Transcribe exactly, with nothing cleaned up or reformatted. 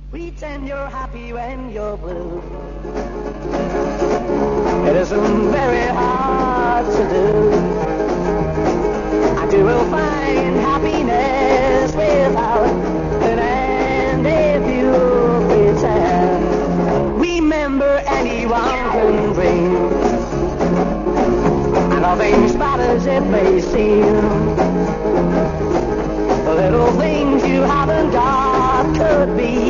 Pretend you're happy when you're blue. It isn't very hard to do. And you will find happiness without an end if you pretend. Remember, anyone can dream, and nothing's bad as it may seem. The little things you haven't got could be